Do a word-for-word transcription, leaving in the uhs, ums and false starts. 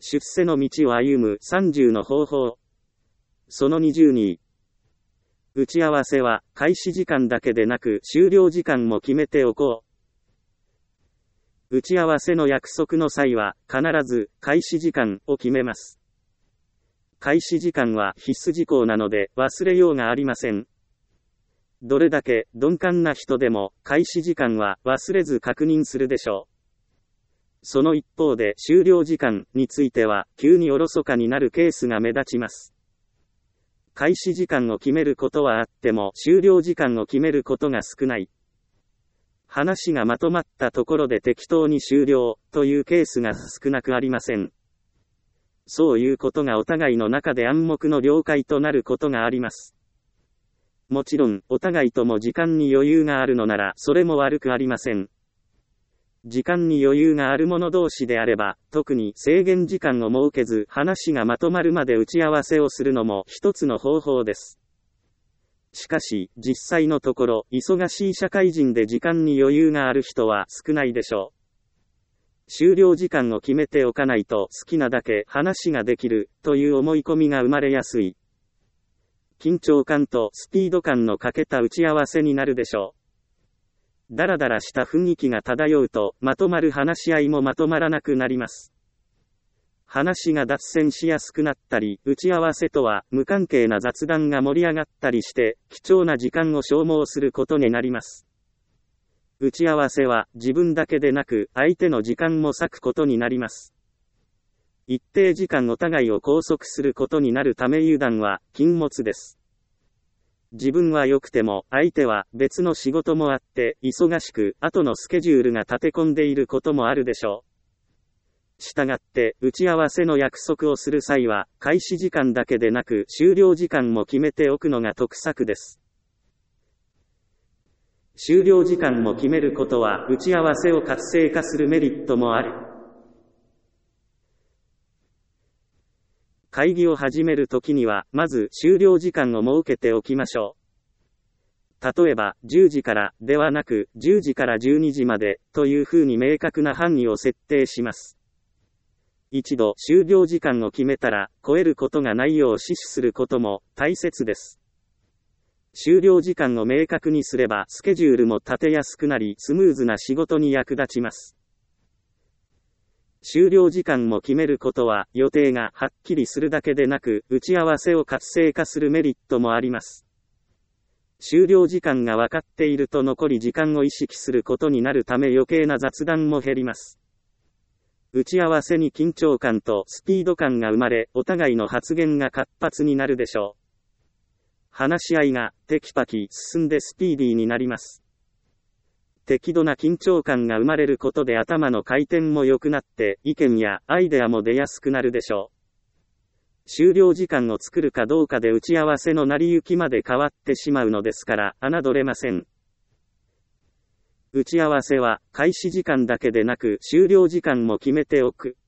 出世の道を歩むさんじゅうの方法。そのにじゅうに。打ち合わせは開始時間だけでなく終了時間も決めておこう。打ち合わせの約束の際は必ず開始時間を決めます。開始時間は必須事項なので忘れようがありません。どれだけ鈍感な人でも開始時間は忘れず確認するでしょう。その一方で終了時間については急におろそかになるケースが目立ちます。開始時間を決めることはあっても終了時間を決めることが少ない。話がまとまったところで適当に終了というケースが少なくありません。そういうことがお互いの中で暗黙の了解となることがあります。もちろん、お互いとも時間に余裕があるのならそれも悪くありません。時間に余裕がある者同士であれば、特に制限時間を設けず話がまとまるまで打ち合わせをするのも一つの方法です。しかし、実際のところ、忙しい社会人で時間に余裕がある人は少ないでしょう。終了時間を決めておかないと好きなだけ話ができるという思い込みが生まれやすい。緊張感とスピード感の欠けた打ち合わせになるでしょう。だらだらした雰囲気が漂うとまとまる話し合いもまとまらなくなります。話が脱線しやすくなったり、打ち合わせとは無関係な雑談が盛り上がったりして貴重な時間を消耗することになります。打ち合わせは自分だけでなく相手の時間も割くことになります。一定時間お互いを拘束することになるため油断は禁物です。自分は良くても相手は別の仕事もあって忙しく後のスケジュールが立て込んでいることもあるでしょう。したがって打ち合わせの約束をする際は開始時間だけでなく終了時間も決めておくのが得策です。終了時間も決めることは打ち合わせを活性化するメリットもある。会議を始めるときにはまず終了時間を設けておきましょう。例えばじゅうじからではなくじゅうじからじゅうにじまでというふうに明確な範囲を設定します。一度終了時間を決めたら超えることがないよう死守することも大切です。終了時間を明確にすればスケジュールも立てやすくなりスムーズな仕事に役立ちます。終了時間も決めることは予定がはっきりするだけでなく打ち合わせを活性化するメリットもあります。終了時間が分かっていると残り時間を意識することになるため余計な雑談も減ります。打ち合わせに緊張感とスピード感が生まれお互いの発言が活発になるでしょう。話し合いがテキパキ進んでスピーディーになります。適度な緊張感が生まれることで頭の回転も良くなって意見やアイデアも出やすくなるでしょう。終了時間を作るかどうかで打ち合わせの成り行きまで変わってしまうのですから侮れません。打ち合わせは開始時間だけでなく終了時間も決めておく。